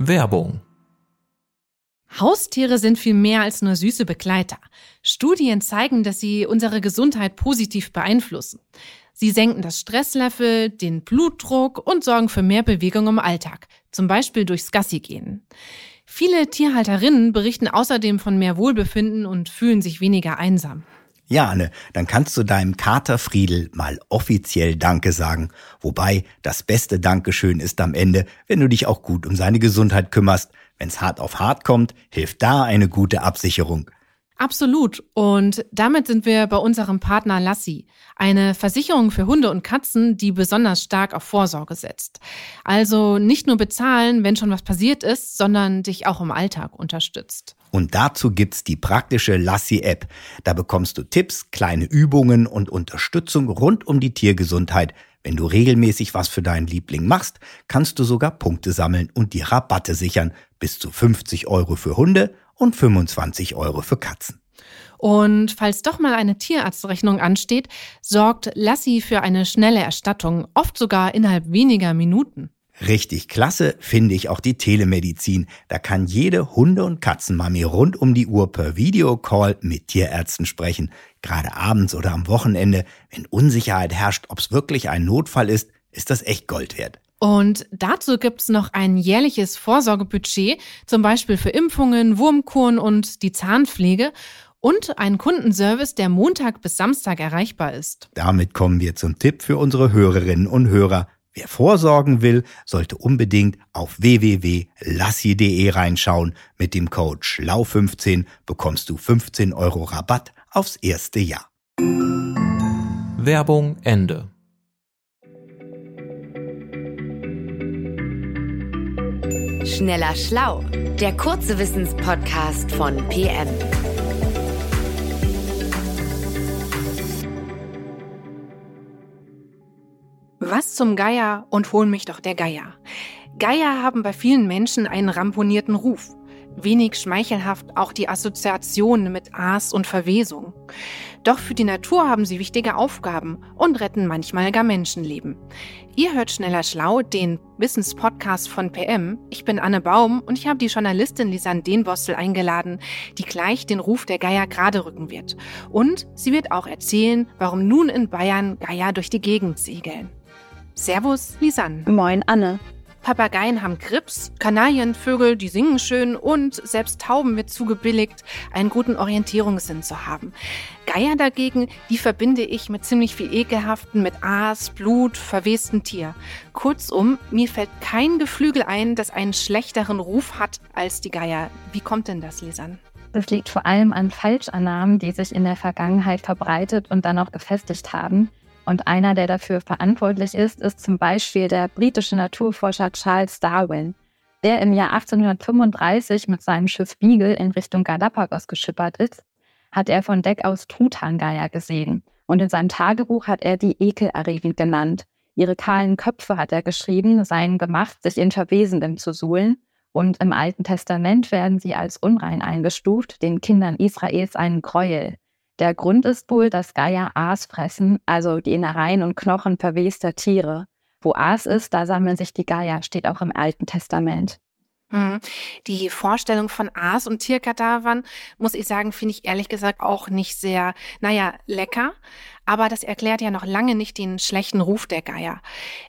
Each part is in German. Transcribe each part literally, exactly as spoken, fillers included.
Werbung. Haustiere sind viel mehr als nur süße Begleiter. Studien zeigen, dass sie unsere Gesundheit positiv beeinflussen. Sie senken das Stresslevel, den Blutdruck und sorgen für mehr Bewegung im Alltag, zum Beispiel durchs Gassigehen. Viele Tierhalterinnen berichten außerdem von mehr Wohlbefinden und fühlen sich weniger einsam. Ja, Anne, dann kannst du deinem Kater Friedel mal offiziell Danke sagen. Wobei, das beste Dankeschön ist am Ende, wenn du dich auch gut um seine Gesundheit kümmerst. Wenn's hart auf hart kommt, hilft da eine gute Absicherung. Absolut. Und damit sind wir bei unserem Partner Lassi, eine Versicherung für Hunde und Katzen, die besonders stark auf Vorsorge setzt. Also nicht nur bezahlen, wenn schon was passiert ist, sondern dich auch im Alltag unterstützt. Und dazu gibt's die praktische Lassi-App. Da bekommst du Tipps, kleine Übungen und Unterstützung rund um die Tiergesundheit. Wenn du regelmäßig was für deinen Liebling machst, kannst du sogar Punkte sammeln und die Rabatte sichern. Bis zu fünfzig Euro für Hunde und fünfundzwanzig Euro für Katzen. Und falls doch mal eine Tierarztrechnung ansteht, sorgt Lassi für eine schnelle Erstattung, oft sogar innerhalb weniger Minuten. Richtig klasse finde ich auch die Telemedizin. Da kann jede Hunde- und Katzenmami rund um die Uhr per Videocall mit Tierärzten sprechen. Gerade abends oder am Wochenende, wenn Unsicherheit herrscht, ob es wirklich ein Notfall ist, ist das echt Gold wert. Und dazu gibt's noch ein jährliches Vorsorgebudget, zum Beispiel für Impfungen, Wurmkuren und die Zahnpflege und einen Kundenservice, der Montag bis Samstag erreichbar ist. Damit kommen wir zum Tipp für unsere Hörerinnen und Hörer. Wer vorsorgen will, sollte unbedingt auf w w w punkt lassi punkt de reinschauen. Mit dem Code schlau fünfzehn bekommst du fünfzehn Euro Rabatt aufs erste Jahr. Werbung Ende. Schneller Schlau, der kurze Wissenspodcast von P M. Was zum Geier und hol mich doch der Geier. Geier haben bei vielen Menschen einen ramponierten Ruf. Wenig schmeichelhaft auch die Assoziation mit Aas und Verwesung. Doch für die Natur haben sie wichtige Aufgaben und retten manchmal gar Menschenleben. Ihr hört Schneller Schlau, den Wissenspodcast von P M. Ich bin Anne Baum und ich habe die Journalistin Lisanne Denbostel eingeladen, die gleich den Ruf der Geier gerade rücken wird. Und sie wird auch erzählen, warum nun in Bayern Geier durch die Gegend segeln. Servus, Lisanne. Moin, Anne. Papageien haben Grips, Kanarienvögel, die singen schön und selbst Tauben wird zugebilligt, einen guten Orientierungssinn zu haben. Geier dagegen, die verbinde ich mit ziemlich viel Ekelhaften, mit Aas, Blut, verwestem Tier. Kurzum, mir fällt kein Geflügel ein, das einen schlechteren Ruf hat als die Geier. Wie kommt denn das, Lisanne? Das liegt vor allem an Falschannahmen, die sich in der Vergangenheit verbreitet und dann auch gefestigt haben. Und einer, der dafür verantwortlich ist, ist zum Beispiel der britische Naturforscher Charles Darwin, der im Jahr achtzehnhundertfünfunddreißig mit seinem Schiff Beagle in Richtung Galapagos geschippert ist, hat er von Deck aus Truthahngeier gesehen. Und in seinem Tagebuch hat er die ekelerregend genannt. Ihre kahlen Köpfe, hat er geschrieben, seien gemacht, sich in Verwesendem zu suhlen. Und im Alten Testament werden sie als unrein eingestuft, den Kindern Israels einen Gräuel. Der Grund ist wohl, dass Geier Aas fressen, also die Innereien und Knochen verwester Tiere. Wo Aas ist, da sammeln sich die Geier, steht auch im Alten Testament. Hm. Die Vorstellung von Aas und Tierkadavern, muss ich sagen, finde ich ehrlich gesagt auch nicht sehr, naja, lecker. Aber das erklärt ja noch lange nicht den schlechten Ruf der Geier.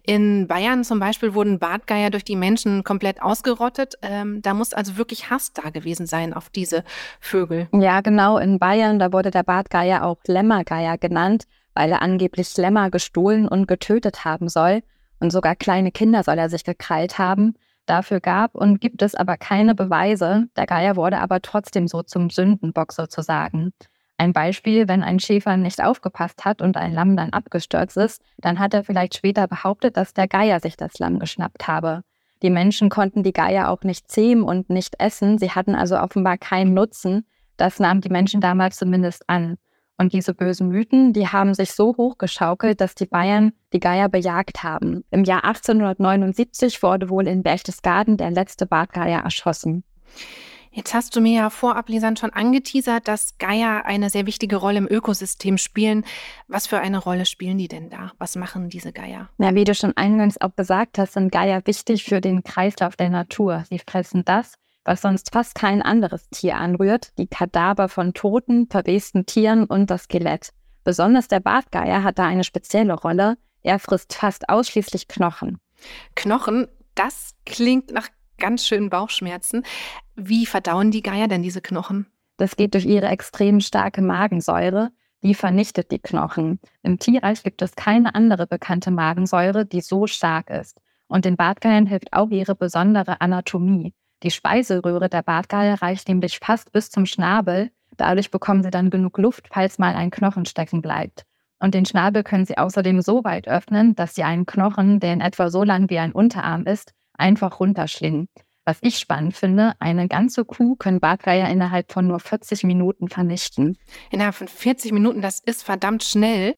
In Bayern zum Beispiel wurden Bartgeier durch die Menschen komplett ausgerottet. Ähm, da muss also wirklich Hass da gewesen sein auf diese Vögel. Ja, genau. In Bayern, da wurde der Bartgeier auch Lämmergeier genannt, weil er angeblich Lämmer gestohlen und getötet haben soll. Und sogar kleine Kinder soll er sich gekrallt haben. Dafür gab und gibt es aber keine Beweise. Der Geier wurde aber trotzdem so zum Sündenbock sozusagen. Ein Beispiel, wenn ein Schäfer nicht aufgepasst hat und ein Lamm dann abgestürzt ist, dann hat er vielleicht später behauptet, dass der Geier sich das Lamm geschnappt habe. Die Menschen konnten die Geier auch nicht zähmen und nicht essen. Sie hatten also offenbar keinen Nutzen. Das nahmen die Menschen damals zumindest an. Und diese bösen Mythen, die haben sich so hochgeschaukelt, dass die Bayern die Geier bejagt haben. Im Jahr achtzehnhundertneunundsiebzig wurde wohl in Berchtesgaden der letzte Bartgeier erschossen. Jetzt hast du mir ja vorab, Lisann, schon angeteasert, dass Geier eine sehr wichtige Rolle im Ökosystem spielen. Was für eine Rolle spielen die denn da? Was machen diese Geier? Na, wie du schon eingangs auch gesagt hast, sind Geier wichtig für den Kreislauf der Natur. Sie fressen das, was sonst fast kein anderes Tier anrührt, die Kadaver von toten, verwesten Tieren und das Skelett. Besonders der Bartgeier hat da eine spezielle Rolle. Er frisst fast ausschließlich Knochen. Knochen, das klingt nach ganz schönen Bauchschmerzen. Wie verdauen die Geier denn diese Knochen? Das geht durch ihre extrem starke Magensäure. Die vernichtet die Knochen. Im Tierreich gibt es keine andere bekannte Magensäure, die so stark ist. Und den Bartgeiern hilft auch ihre besondere Anatomie. Die Speiseröhre der Bartgeier reicht nämlich fast bis zum Schnabel. Dadurch bekommen sie dann genug Luft, falls mal ein Knochen stecken bleibt. Und den Schnabel können sie außerdem so weit öffnen, dass sie einen Knochen, der in etwa so lang wie ein Unterarm ist, einfach runterschlingen. Was ich spannend finde, eine ganze Kuh können Bartgeier innerhalb von nur vierzig Minuten vernichten. Innerhalb von vierzig Minuten, das ist verdammt schnell.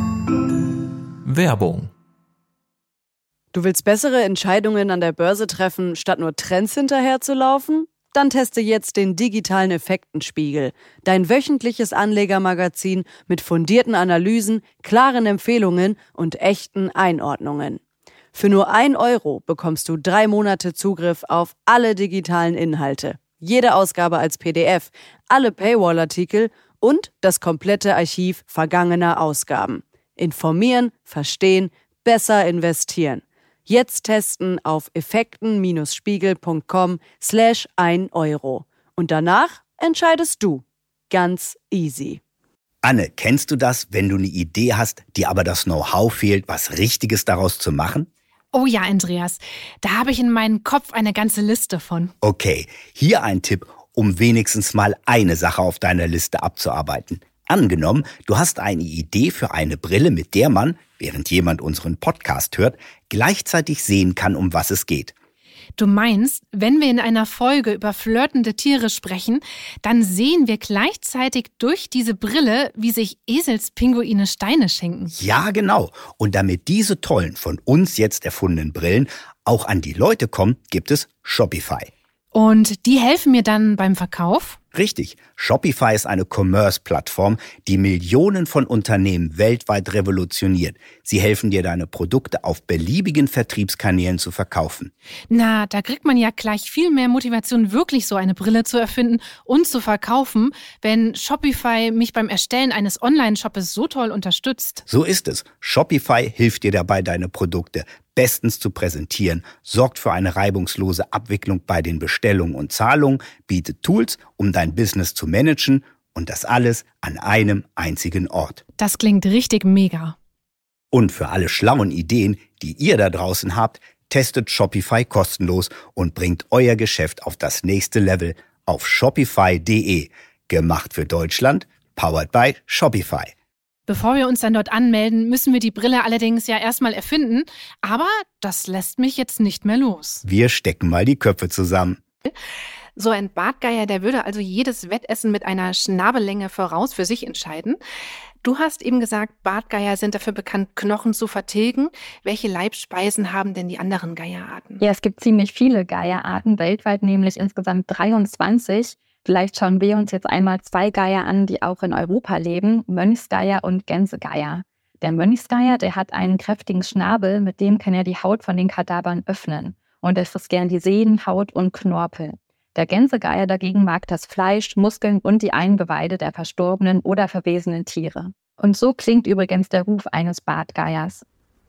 Werbung. Du willst bessere Entscheidungen an der Börse treffen, statt nur Trends hinterherzulaufen? Dann teste jetzt den digitalen Effektenspiegel, dein wöchentliches Anlegermagazin mit fundierten Analysen, klaren Empfehlungen und echten Einordnungen. Für nur ein Euro bekommst du drei Monate Zugriff auf alle digitalen Inhalte, jede Ausgabe als P D F, alle Paywall-Artikel und das komplette Archiv vergangener Ausgaben. Informieren, verstehen, besser investieren. Jetzt testen auf effekten-spiegel.com slash ein Euro. Und danach entscheidest du. Ganz easy. Anne, kennst du das, wenn du eine Idee hast, dir aber das Know-how fehlt, was Richtiges daraus zu machen? Oh ja, Andreas, da habe ich in meinem Kopf eine ganze Liste von. Okay, hier ein Tipp, um wenigstens mal eine Sache auf deiner Liste abzuarbeiten. Angenommen, du hast eine Idee für eine Brille, mit der man, während jemand unseren Podcast hört, gleichzeitig sehen kann, um was es geht. Du meinst, wenn wir in einer Folge über flirtende Tiere sprechen, dann sehen wir gleichzeitig durch diese Brille, wie sich Eselspinguine Steine schenken. Ja, genau. Und damit diese tollen, von uns jetzt erfundenen Brillen auch an die Leute kommen, gibt es Shopify. Und die helfen mir dann beim Verkauf? Richtig. Shopify ist eine Commerce-Plattform, die Millionen von Unternehmen weltweit revolutioniert. Sie helfen dir, deine Produkte auf beliebigen Vertriebskanälen zu verkaufen. Na, da kriegt man ja gleich viel mehr Motivation, wirklich so eine Brille zu erfinden und zu verkaufen, wenn Shopify mich beim Erstellen eines Online-Shoppes so toll unterstützt. So ist es. Shopify hilft dir dabei, deine Produkte bestens zu präsentieren, sorgt für eine reibungslose Abwicklung bei den Bestellungen und Zahlungen, bietet Tools, um dein Business zu managen und das alles an einem einzigen Ort. Das klingt richtig mega. Und für alle schlauen Ideen, die ihr da draußen habt, testet Shopify kostenlos und bringt euer Geschäft auf das nächste Level auf shopify punkt de. Gemacht für Deutschland, powered by Shopify. Bevor wir uns dann dort anmelden, müssen wir die Brille allerdings ja erstmal erfinden. Aber das lässt mich jetzt nicht mehr los. Wir stecken mal die Köpfe zusammen. So ein Bartgeier, der würde also jedes Wettessen mit einer Schnabellänge voraus für sich entscheiden. Du hast eben gesagt, Bartgeier sind dafür bekannt, Knochen zu vertilgen. Welche Leibspeisen haben denn die anderen Geierarten? Ja, es gibt ziemlich viele Geierarten, weltweit nämlich insgesamt dreiundzwanzig. Vielleicht schauen wir uns jetzt einmal zwei Geier an, die auch in Europa leben, Mönchsgeier und Gänsegeier. Der Mönchsgeier, der hat einen kräftigen Schnabel, mit dem kann er die Haut von den Kadavern öffnen. Und er frisst gern die Sehnen, Haut und Knorpel. Der Gänsegeier dagegen mag das Fleisch, Muskeln und die Eingeweide der verstorbenen oder verwesenen Tiere. Und so klingt übrigens der Ruf eines Bartgeiers.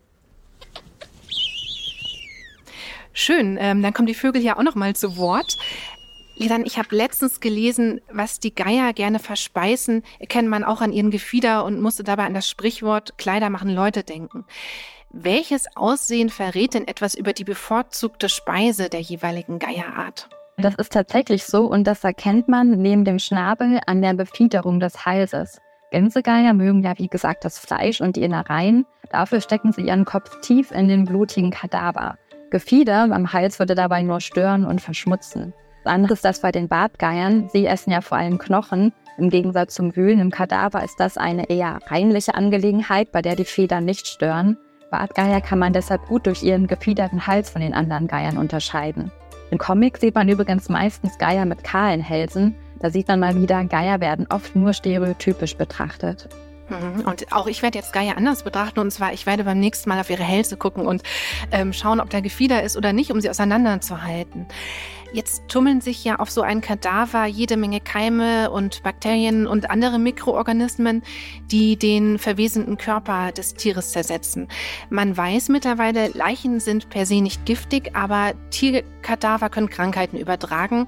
Schön, ähm, dann kommen die Vögel ja auch noch mal zu Wort. Lisann, ich habe letztens gelesen, was die Geier gerne verspeisen, erkennt man auch an ihren Gefieder und musste dabei an das Sprichwort Kleider machen Leute denken. Welches Aussehen verrät denn etwas über die bevorzugte Speise der jeweiligen Geierart? Das ist tatsächlich so und das erkennt man neben dem Schnabel an der Befiederung des Halses. Gänsegeier mögen ja wie gesagt das Fleisch und die Innereien, dafür stecken sie ihren Kopf tief in den blutigen Kadaver. Gefieder am Hals würde dabei nur stören und verschmutzen. Das andere ist das bei den Bartgeiern. Sie essen ja vor allem Knochen. Im Gegensatz zum Wühlen im Kadaver ist das eine eher reinliche Angelegenheit, bei der die Federn nicht stören. Bartgeier kann man deshalb gut durch ihren gefiederten Hals von den anderen Geiern unterscheiden. In Comics sieht man übrigens meistens Geier mit kahlen Hälsen. Da sieht man mal wieder, Geier werden oft nur stereotypisch betrachtet. Und auch ich werde jetzt Geier anders betrachten, und zwar, ich werde beim nächsten Mal auf ihre Hälse gucken und ähm, schauen, ob da Gefieder ist oder nicht, um sie auseinanderzuhalten. Jetzt tummeln sich ja auf so ein Kadaver jede Menge Keime und Bakterien und andere Mikroorganismen, die den verwesenden Körper des Tieres zersetzen. Man weiß mittlerweile, Leichen sind per se nicht giftig, aber Tierkadaver können Krankheiten übertragen.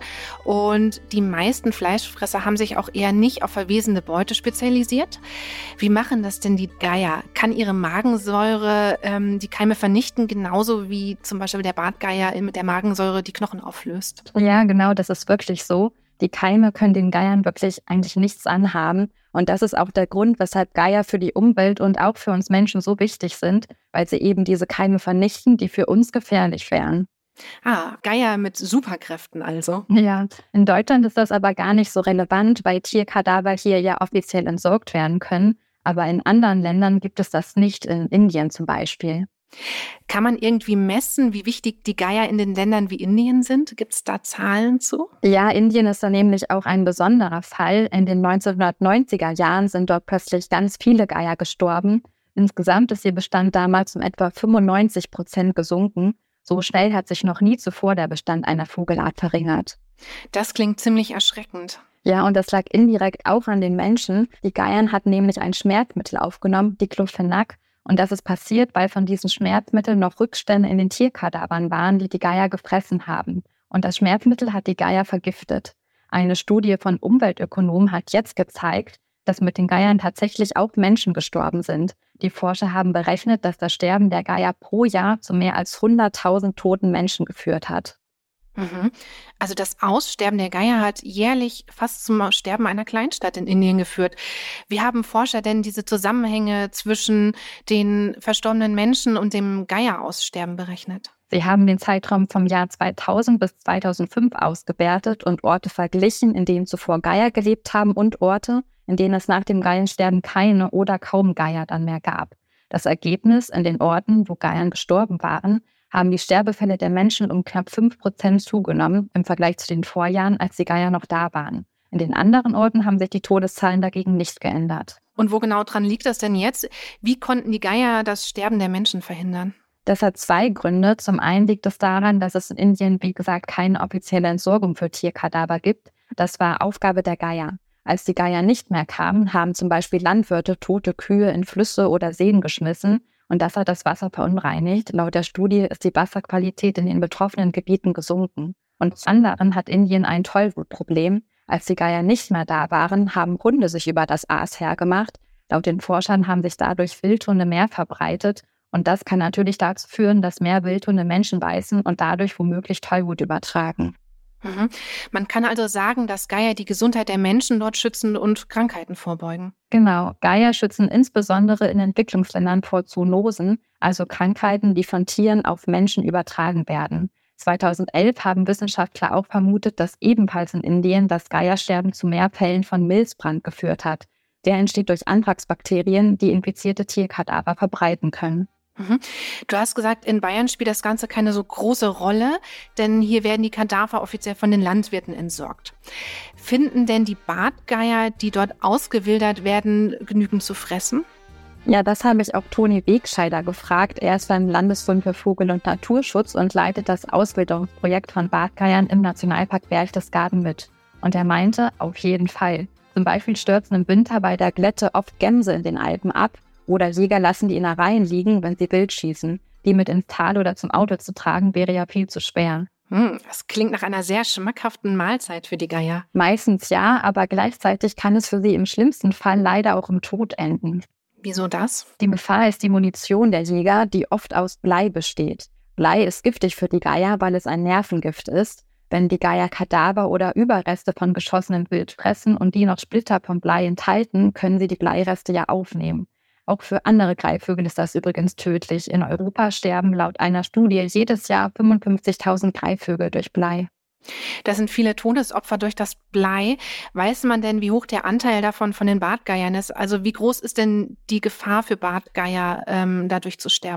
Und die meisten Fleischfresser haben sich auch eher nicht auf verwesende Beute spezialisiert. Wie machen das denn die Geier? Kann ihre Magensäure ähm, die Keime vernichten, genauso wie zum Beispiel der Bartgeier mit der Magensäure die Knochen auflöst? Ja, genau, das ist wirklich so. Die Keime können den Geiern wirklich eigentlich nichts anhaben. Und das ist auch der Grund, weshalb Geier für die Umwelt und auch für uns Menschen so wichtig sind, weil sie eben diese Keime vernichten, die für uns gefährlich wären. Ah, Geier mit Superkräften also. Ja, in Deutschland ist das aber gar nicht so relevant, weil Tierkadaver hier ja offiziell entsorgt werden können. Aber in anderen Ländern gibt es das nicht, in Indien zum Beispiel. Kann man irgendwie messen, wie wichtig die Geier in den Ländern wie Indien sind? Gibt es da Zahlen zu? Ja, Indien ist da nämlich auch ein besonderer Fall. In den neunzehnhundertneunziger Jahren sind dort plötzlich ganz viele Geier gestorben. Insgesamt ist ihr Bestand damals um etwa fünfundneunzig Prozent gesunken. So schnell hat sich noch nie zuvor der Bestand einer Vogelart verringert. Das klingt ziemlich erschreckend. Ja, und das lag indirekt auch an den Menschen. Die Geiern hatten nämlich ein Schmerzmittel aufgenommen, Diclofenac. Und das ist passiert, weil von diesen Schmerzmitteln noch Rückstände in den Tierkadavern waren, die die Geier gefressen haben. Und das Schmerzmittel hat die Geier vergiftet. Eine Studie von Umweltökonomen hat jetzt gezeigt, dass mit den Geiern tatsächlich auch Menschen gestorben sind. Die Forscher haben berechnet, dass das Sterben der Geier pro Jahr zu mehr als hunderttausend toten Menschen geführt hat. Mhm. Also das Aussterben der Geier hat jährlich fast zum Sterben einer Kleinstadt in Indien geführt. Wie haben Forscher denn diese Zusammenhänge zwischen den verstorbenen Menschen und dem Geieraussterben berechnet? Sie haben den Zeitraum vom Jahr zweitausend bis zweitausendfünf ausgewertet und Orte verglichen, in denen zuvor Geier gelebt haben, und Orte, in denen es nach dem Geiersterben keine oder kaum Geier dann mehr gab. Das Ergebnis: in den Orten, wo Geiern gestorben waren, haben die Sterbefälle der Menschen um knapp fünf Prozent zugenommen im Vergleich zu den Vorjahren, als die Geier noch da waren. In den anderen Orten haben sich die Todeszahlen dagegen nicht geändert. Und wo genau dran liegt das denn jetzt? Wie konnten die Geier das Sterben der Menschen verhindern? Das hat zwei Gründe. Zum einen liegt es daran, dass es in Indien, wie gesagt, keine offizielle Entsorgung für Tierkadaver gibt. Das war Aufgabe der Geier. Als die Geier nicht mehr kamen, haben zum Beispiel Landwirte tote Kühe in Flüsse oder Seen geschmissen. Und das hat das Wasser verunreinigt. Laut der Studie ist die Wasserqualität in den betroffenen Gebieten gesunken. Und zum anderen hat Indien ein Tollwutproblem. Als die Geier nicht mehr da waren, haben Hunde sich über das Aas hergemacht. Laut den Forschern haben sich dadurch Wildhunde mehr verbreitet. Und das kann natürlich dazu führen, dass mehr Wildhunde Menschen beißen und dadurch womöglich Tollwut übertragen. Mhm. Man kann also sagen, dass Geier die Gesundheit der Menschen dort schützen und Krankheiten vorbeugen. Genau, Geier schützen insbesondere in Entwicklungsländern vor Zoonosen, also Krankheiten, die von Tieren auf Menschen übertragen werden. zweitausendelf haben Wissenschaftler auch vermutet, dass ebenfalls in Indien das Geiersterben zu mehr Fällen von Milzbrand geführt hat. Der entsteht durch Anthraxbakterien, die infizierte Tierkadaver verbreiten können. Mhm. Du hast gesagt, in Bayern spielt das Ganze keine so große Rolle, denn hier werden die Kadaver offiziell von den Landwirten entsorgt. Finden denn die Bartgeier, die dort ausgewildert werden, genügend zu fressen? Ja, das habe ich auch Toni Wegscheider gefragt. Er ist beim Landesbund für Vogel- und Naturschutz und leitet das Auswilderungsprojekt von Bartgeiern im Nationalpark Berchtesgaden mit. Und er meinte, auf jeden Fall. Zum Beispiel stürzen im Winter bei der Glätte oft Gämse in den Alpen ab. Oder Jäger lassen die Innereien liegen, wenn sie wild schießen. Die mit ins Tal oder zum Auto zu tragen, wäre ja viel zu schwer. Hm, das klingt nach einer sehr schmackhaften Mahlzeit für die Geier. Meistens ja, aber gleichzeitig kann es für sie im schlimmsten Fall leider auch im Tod enden. Wieso das? Die Gefahr ist die Munition der Jäger, die oft aus Blei besteht. Blei ist giftig für die Geier, weil es ein Nervengift ist. Wenn die Geier Kadaver oder Überreste von geschossenem Wild fressen und die noch Splitter vom Blei enthalten, können sie die Bleireste ja aufnehmen. Auch für andere Greifvögel ist das übrigens tödlich. In Europa sterben laut einer Studie jedes Jahr fünfundfünfzigtausend Greifvögel durch Blei. Das sind viele Todesopfer durch das Blei. Weiß man denn, wie hoch der Anteil davon von den Bartgeiern ist? Also wie groß ist denn die Gefahr für Bartgeier, ähm, dadurch zu sterben?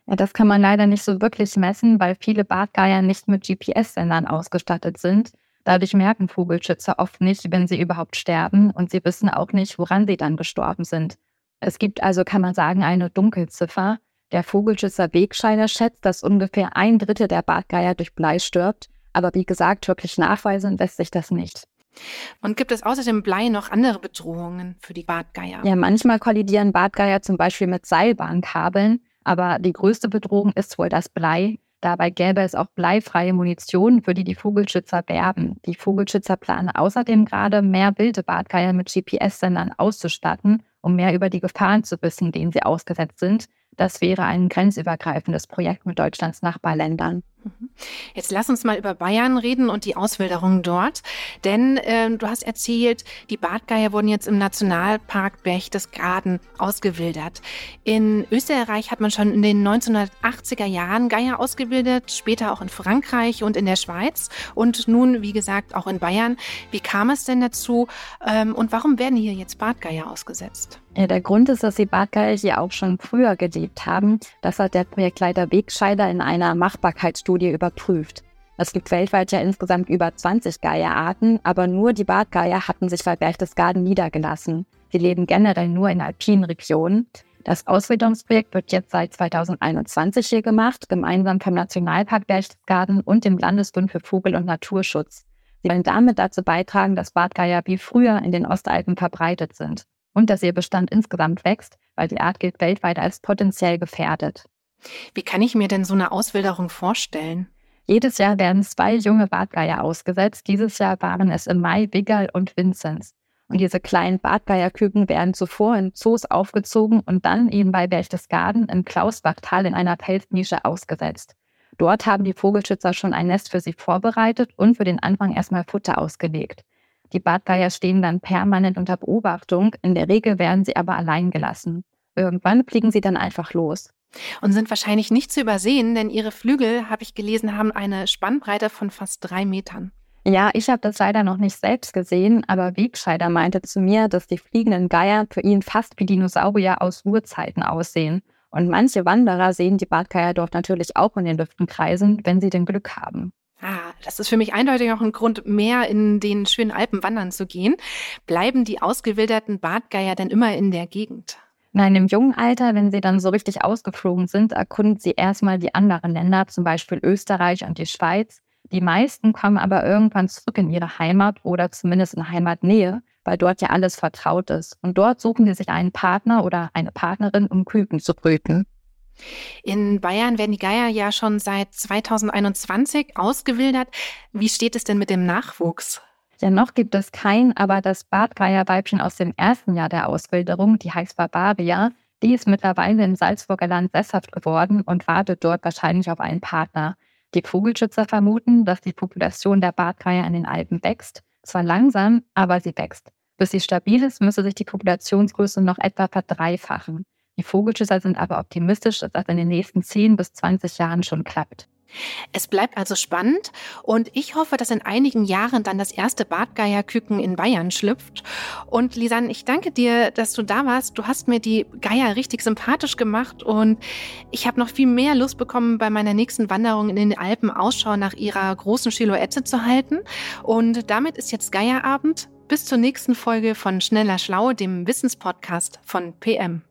Ja, das kann man leider nicht so wirklich messen, weil viele Bartgeier nicht mit G P S-Sendern ausgestattet sind. Dadurch merken Vogelschützer oft nicht, wenn sie überhaupt sterben, und sie wissen auch nicht, woran sie dann gestorben sind. Es gibt also, kann man sagen, eine Dunkelziffer. Der Vogelschützer Wegscheider schätzt, dass ungefähr ein Drittel der Bartgeier durch Blei stirbt. Aber wie gesagt, wirklich nachweisen lässt sich das nicht. Und gibt es außer dem Blei noch andere Bedrohungen für die Bartgeier? Ja, manchmal kollidieren Bartgeier zum Beispiel mit Seilbahnkabeln. Aber die größte Bedrohung ist wohl das Blei. Dabei gäbe es auch bleifreie Munition, für die die Vogelschützer werben. Die Vogelschützer planen außerdem gerade, mehr wilde Bartgeier mit G P S-Sendern auszustatten, um mehr über die Gefahren zu wissen, denen sie ausgesetzt sind. Das wäre ein grenzübergreifendes Projekt mit Deutschlands Nachbarländern. Jetzt lass uns mal über Bayern reden und die Auswilderung dort. Denn äh, du hast erzählt, die Bartgeier wurden jetzt im Nationalpark Berchtesgaden ausgewildert. In Österreich hat man schon in den neunzehnhundertachtziger Jahren Geier ausgewildert, später auch in Frankreich und in der Schweiz und nun, wie gesagt, auch in Bayern. Wie kam es denn dazu ähm, und warum werden hier jetzt Bartgeier ausgesetzt? Ja, der Grund ist, dass die Bartgeier hier auch schon früher gelebt haben. Das hat der Projektleiter Wegscheider in einer Machbarkeitsstudie überprüft. Es gibt weltweit ja insgesamt über zwanzig Geierarten, aber nur die Bartgeier hatten sich bei Berchtesgaden niedergelassen. Sie leben generell nur in alpinen Regionen. Das Auswilderungsprojekt wird jetzt seit zweitausendeinundzwanzig hier gemacht, gemeinsam vom Nationalpark Berchtesgaden und dem Landesbund für Vogel- und Naturschutz. Sie wollen damit dazu beitragen, dass Bartgeier wie früher in den Ostalpen verbreitet sind. Und dass ihr Bestand insgesamt wächst, weil die Art gilt weltweit als potenziell gefährdet. Wie kann ich mir denn so eine Auswilderung vorstellen? Jedes Jahr werden zwei junge Bartgeier ausgesetzt. Dieses Jahr waren es im Mai Wiggerl und Vinzenz. Und diese kleinen Bartgeierküken werden zuvor in Zoos aufgezogen und dann eben bei Berchtesgaden im Klausbachtal in einer Felsnische ausgesetzt. Dort haben die Vogelschützer schon ein Nest für sie vorbereitet und für den Anfang erstmal Futter ausgelegt. Die Bartgeier stehen dann permanent unter Beobachtung, in der Regel werden sie aber allein gelassen. Irgendwann fliegen sie dann einfach los. Und sind wahrscheinlich nicht zu übersehen, denn ihre Flügel, habe ich gelesen, haben eine Spannbreite von fast drei Metern. Ja, ich habe das leider noch nicht selbst gesehen, aber Wegscheider meinte zu mir, dass die fliegenden Geier für ihn fast wie Dinosaurier aus Urzeiten aussehen. Und manche Wanderer sehen die Bartgeier dort natürlich auch in den Lüften kreisen, wenn sie denn Glück haben. Ah, das ist für mich eindeutig auch ein Grund, mehr in den schönen Alpen wandern zu gehen. Bleiben die ausgewilderten Bartgeier denn immer in der Gegend? Nein, im jungen Alter, wenn sie dann so richtig ausgeflogen sind, erkunden sie erstmal die anderen Länder, zum Beispiel Österreich und die Schweiz. Die meisten kommen aber irgendwann zurück in ihre Heimat oder zumindest in Heimatnähe, weil dort ja alles vertraut ist. Und dort suchen sie sich einen Partner oder eine Partnerin, um Küken zu brüten. In Bayern werden die Geier ja schon seit zweitausendeinundzwanzig ausgewildert. Wie steht es denn mit dem Nachwuchs? Ja, noch gibt es keinen, aber das Bartgeierweibchen aus dem ersten Jahr der Auswilderung, die heißt Barbaria, die ist mittlerweile im Salzburger Land sesshaft geworden und wartet dort wahrscheinlich auf einen Partner. Die Vogelschützer vermuten, dass die Population der Bartgeier in den Alpen wächst. Zwar langsam, aber sie wächst. Bis sie stabil ist, müsste sich die Populationsgröße noch etwa verdreifachen. Die Vogelschützer sind aber optimistisch, dass das in den nächsten zehn bis zwanzig Jahren schon klappt. Es bleibt also spannend und ich hoffe, dass in einigen Jahren dann das erste Bartgeierküken in Bayern schlüpft. Und Lisanne, ich danke dir, dass du da warst. Du hast mir die Geier richtig sympathisch gemacht und ich habe noch viel mehr Lust bekommen, bei meiner nächsten Wanderung in den Alpen Ausschau nach ihrer großen Silhouette zu halten. Und damit ist jetzt Geierabend. Bis zur nächsten Folge von Schneller Schlau, dem Wissenspodcast von P M.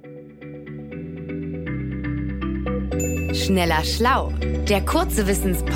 Schneller Schlau, der kurze Wissenspodcast